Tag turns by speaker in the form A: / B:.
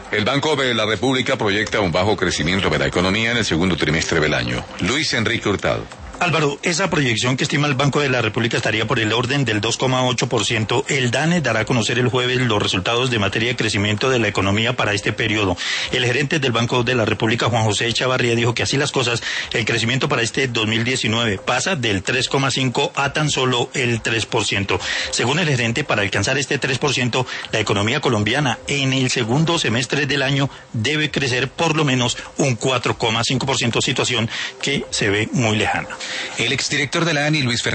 A: El Banco de la República proyecta un bajo crecimiento de la economía en el segundo trimestre del año. Luis Enrique Hurtado.
B: Álvaro, esa proyección que estima el Banco de la República estaría por el orden del 2,8%. El DANE dará a conocer el jueves los resultados de materia de crecimiento de la economía para este periodo. El gerente del Banco de la República, Juan José Echavarría, dijo que así las cosas, el crecimiento para este 2019 pasa del 3,5% a tan solo el 3%. Según el gerente, para alcanzar este 3%, la economía colombiana en el segundo semestre del año debe crecer por lo menos un 4,5%, situación que se ve muy lejana.
C: El exdirector de la ANI, Luis Fernando